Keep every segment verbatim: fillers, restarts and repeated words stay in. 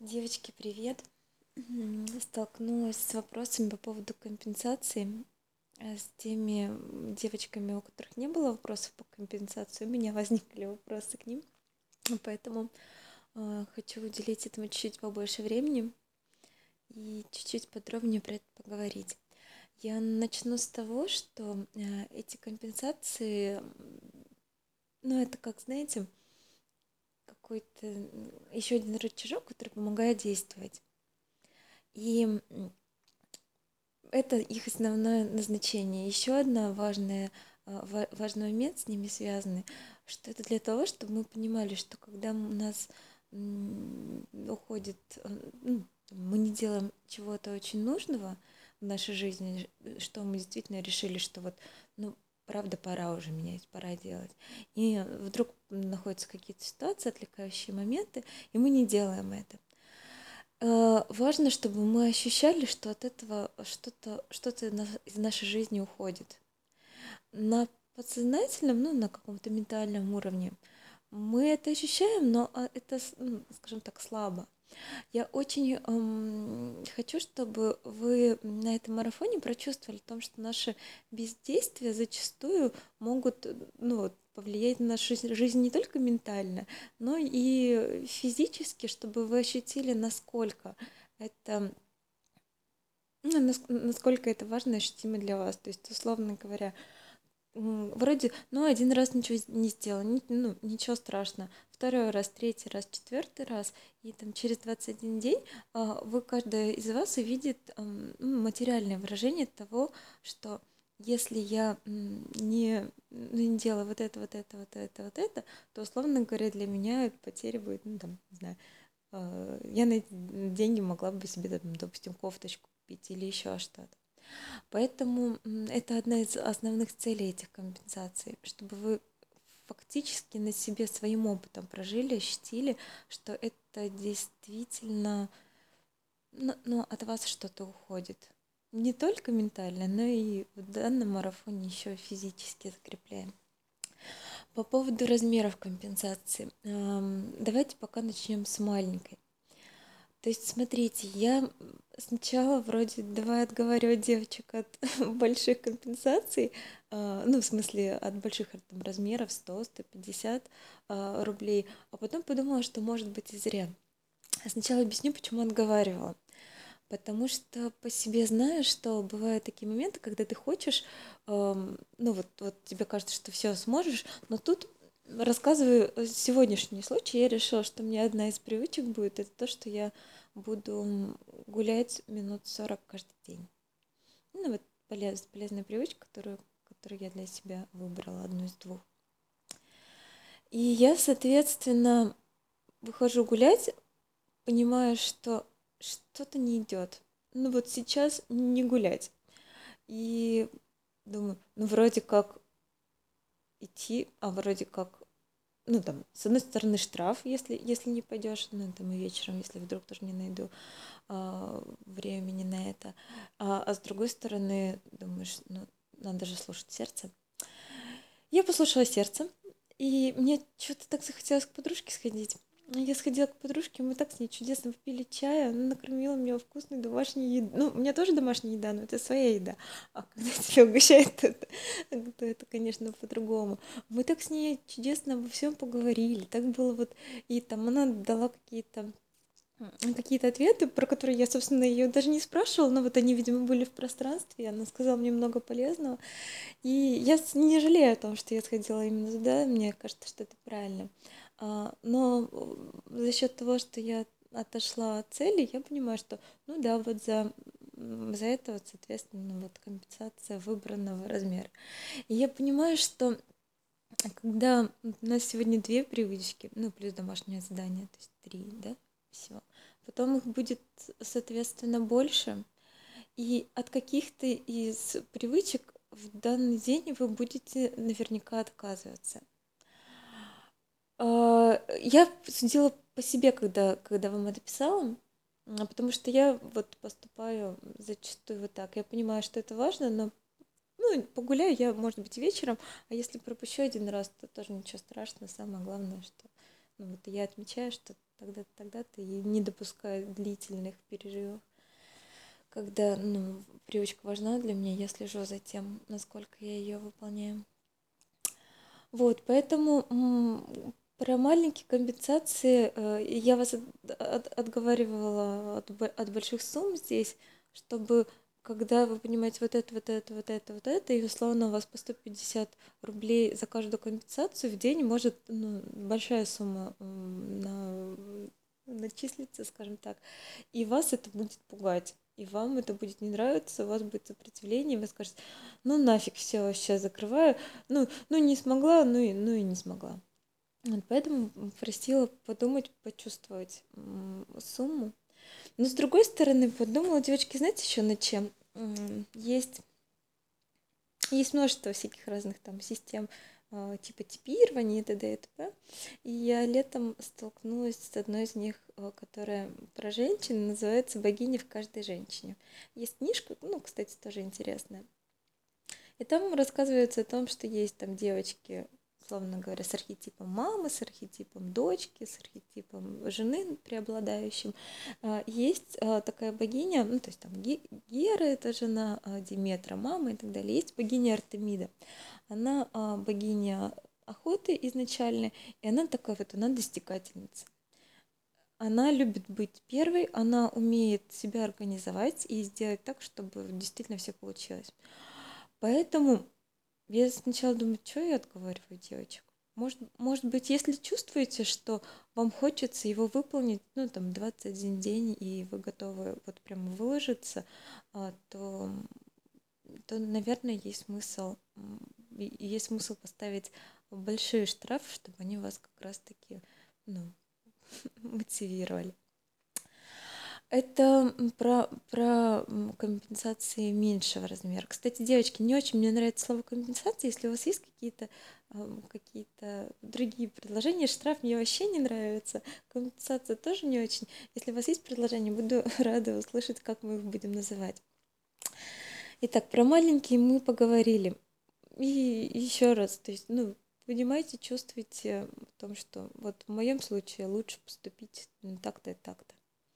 Девочки, привет! М, Столкнулась с вопросами по поводу компенсации. э, С теми м, девочками, у которых не было вопросов по компенсации, у меня возникли вопросы к ним. Поэтому э, хочу уделить этому чуть-чуть побольше времени и чуть-чуть подробнее про это поговорить. Я начну с того, что э, эти компенсации, м, ну, это как, знаете, какой-то еще один рычажок, который помогает действовать. И м, это их основное назначение. Еще одна важная, а, ва- важный момент с ними связанный, что это для того, чтобы мы понимали, что когда у нас м, уходит, э, ну, мы не делаем чего-то очень нужного в нашей жизни, э, что мы действительно решили, что вот, ну, правда, пора уже менять, пора делать. И вдруг находятся какие-то ситуации, отвлекающие моменты, и мы не делаем это. Э, важно, чтобы мы ощущали, что от этого что-то что-то на- из нашей жизни уходит. На подсознательном, ну, на каком-то ментальном уровне мы это ощущаем, но а, это, с- ну, скажем так, слабо. Я очень эм, хочу, чтобы вы на этом марафоне прочувствовали о том, что наши бездействия зачастую могут, э, ну, вот, повлиять на нашу жизнь жизнь не только ментально, но и физически, чтобы вы ощутили, насколько это, ну, нас- насколько это важно и ощутимо для вас. То есть, условно говоря, М, вроде, ну, один раз ничего с- не сделал, ни- ну, ничего страшного. Второй раз, третий раз, четвертый раз, и там через двадцать один день а, вы, каждая из вас увидит ам, ну, материальное выражение того, что если я м, не, ну, не делаю вот это, вот это, вот это, вот это, то, условно говоря, для меня потеря будет, ну, там, не знаю, а, я на эти деньги могла бы себе, там, допустим, кофточку купить или еще что-то. Поэтому м, это одна из основных целей этих компенсаций, чтобы вы фактически на себе своим опытом прожили, ощутили, что это действительно, ну, ну, от вас что-то уходит. Не только ментально, но и в данном марафоне еще физически закрепляем. По поводу размеров компенсации. Ам, Давайте пока начнем с маленькой. То есть, смотрите, я сначала вроде давай отговаривать девочек от больших компенсаций, а, ну, в смысле, от больших там, размеров сто сто пятьдесят а, рублей, а потом подумала, что может быть и зря. А Сначала объясню, почему отговаривала. Потому что по себе знаю, что бывают такие моменты, когда ты хочешь, ам, ну вот, вот тебе кажется, что все сможешь, но тут рассказываю э, сегодняшний случай. Я решила, что мне одна из привычек будет, это то, что я буду м, гулять минут сорок каждый день. Ну вот полез, полезная привычка, которую, которую я для себя выбрала, одну из двух. И я, соответственно, выхожу гулять, понимая, что что-то не идет. Ну вот сейчас не гулять. И думаю, ну вроде как идти, а вроде как, ну там, с одной стороны штраф, если, если не пойдешь, ну там и вечером, если вдруг тоже не найду а, времени на это. А, а с другой стороны, думаешь, ну надо же слушать сердце. Я послушала сердце, и мне что-то так захотелось к подружке сходить. Я сходила к подружке, мы так с ней чудесно попили чая, она накормила меня вкусной домашней едой. Ну, у меня тоже домашняя еда, но это своя еда. А когда тебя угощают, то это, то это, конечно, по-другому. Мы так с ней чудесно обо всем поговорили. Так было вот, и там она дала какие-то м, какие-то ответы, про которые я, собственно, ее даже не спрашивала, но вот они, видимо, были в пространстве, и она сказала мне много полезного. И я с- не жалею о том, что я сходила именно туда, мне кажется, что это правильно. А, Но э, за счет того, что я отошла от цели, я понимаю, что, ну да, вот за, м, за это, вот, соответственно, вот компенсация выбранного размера. И я понимаю, что когда у нас сегодня две привычки, ну, плюс домашнее задание, то есть три, да, всего, потом их будет, соответственно, больше, и от каких-то из привычек в данный день вы будете наверняка отказываться. А, Я судила по себе, когда, когда вам это писала, а, потому что я вот поступаю зачастую вот так. Я понимаю, что это важно, но ну, погуляю я, может быть, вечером, а если пропущу один раз, то тоже ничего страшного. Самое главное, что ну, вот я отмечаю, что тогда-то, тогда-то, и не допускаю длительных перерывов. Когда, ну, привычка важна для меня, я слежу за тем, насколько я ее выполняю. Вот, поэтому м, про маленькие компенсации э, я вас от- от- отговаривала от, бо- от больших сумм здесь, чтобы когда вы понимаете вот это, вот это, вот это, вот это, и условно у вас по сто пятьдесят рублей за каждую компенсацию в день может, ну, большая сумма м, на, начислиться, скажем так, и вас это будет пугать. И вам это будет не нравиться, у вас будет сопротивление, и вы скажете, ну нафиг, все, сейчас закрываю, ну, ну не смогла, ну и, ну и не смогла. Вот поэтому просила подумать, почувствовать м, сумму. Но с другой стороны, подумала, девочки, знаете еще над чем? М, Есть, есть множество всяких разных там систем, а, типа типирования и т.д. и т.п. И я летом столкнулась с одной из них, а, которая про женщин, называется «Богиня в каждой женщине». Есть книжка, ну, кстати, тоже интересная. И там рассказывается о том, что есть там девочки, условно говоря, с архетипом мамы, с архетипом дочки, с архетипом жены преобладающим. А, Есть а, такая богиня, ну, то есть там Ге- Гера — это жена а, Диметра, мама и так далее. Есть богиня Артемида. Она а, богиня охоты изначально, и она такая вот, она достигательница. Она любит быть первой, она умеет себя организовать и сделать так, чтобы действительно все получилось. Поэтому я сначала думаю, что я отговариваю девочек. Может, может быть, если чувствуете, что вам хочется его выполнить, ну, там, двадцать один день, и вы готовы вот прям выложиться, а, то, то, наверное, есть смысл, м, и- и есть смысл поставить большие штрафы, чтобы они вас как раз-таки, ну, мотивировали. Это м, про, про м, компенсации меньшего размера. Кстати, девочки, не очень мне нравится слово компенсация. Если у вас есть какие-то ам, какие-то другие предложения, штраф мне вообще не нравится, компенсация тоже не очень. Если у вас есть предложения, буду рада услышать, как мы их будем называть. Итак, про маленькие мы поговорили. И еще раз, то есть, ну, понимаете, чувствуете в том, что вот в моем случае лучше поступить м, так-то и так-то.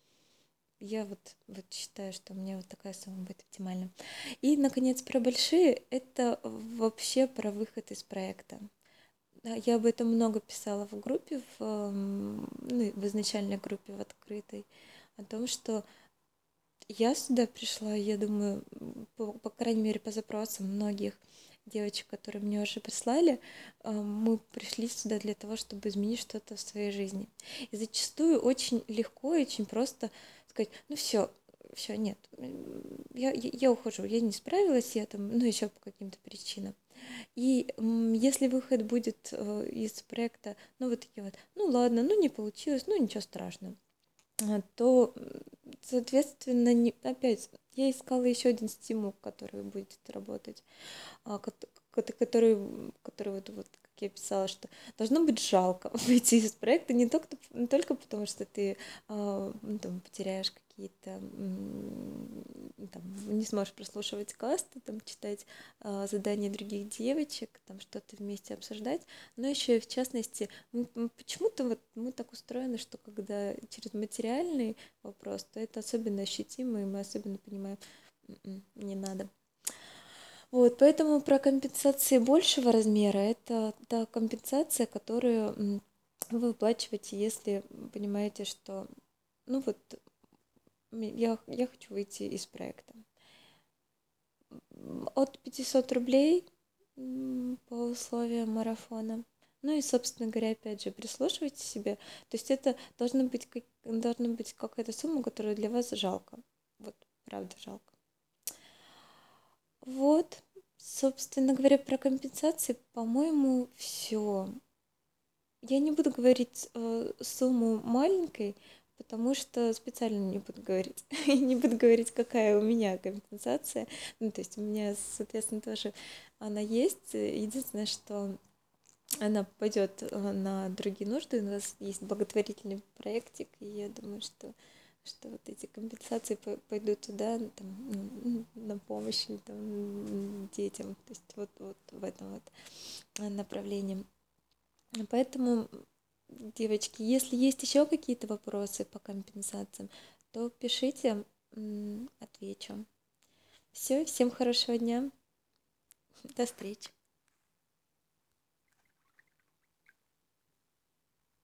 Я вот, вот считаю, что у меня вот такая сумма будет оптимальна. И, наконец, про большие — это вообще про выход из проекта. Да, я об этом много писала в группе, в, м, ну, в изначальной группе, в открытой, о том, что я сюда пришла, я думаю, м, по, по крайней мере, по запросам многих девочек, которые мне уже прислали, э, мы пришли сюда для того, чтобы изменить что-то в своей жизни. И зачастую очень легко и очень просто сказать, ну все, все, нет, м, я, я, я ухожу, я не справилась, я там, ну еще по каким-то причинам. И м, если выход будет э, из проекта, ну вот такие вот, ну ладно, ну не получилось, ну ничего страшного, а, то, м, соответственно, не, опять я искала еще один стимул, который будет работать, а, кот- кот- который, м, который вот, вот как я писала, что должно быть жалко выйти из проекта не только, не только потому, что ты а, ну, там, потеряешь какие-то, м, там, не сможешь прослушивать касты, там, читать а, задания других девочек, там, что-то вместе обсуждать, но еще и в частности, мы- мы почему-то вот мы так устроены, что когда через материальный вопрос, то это особенно ощутимо, и мы особенно понимаем, «М-м, не надо». Вот, поэтому про компенсации большего размера — это та компенсация, которую м, вы выплачиваете, если понимаете, что, ну вот, м, я, я хочу выйти из проекта. М, От пятисот рублей м, по условиям марафона. Ну и, собственно говоря, опять же, прислушивайте себе. То есть это должна быть, как, должна быть какая-то сумма, которая для вас жалко. Вот, правда, жалко. Вот, собственно говоря, про компенсации, по-моему, все. Я не буду говорить э, сумму маленькой, потому что специально не буду говорить. И не буду говорить, какая у меня компенсация. Ну, то есть у меня, соответственно, тоже она есть. Единственное, что она пойдет на другие нужды. У нас есть благотворительный проектик, и я думаю, что что вот эти компенсации по- пойдут туда, ну, там, ну, на помощь или там, м, детям, то есть вот, вот в этом вот э, направлении. Поэтому девочки, если есть еще какие-то вопросы по компенсациям, то пишите, м, отвечу. Все, всем хорошего дня, до встречи.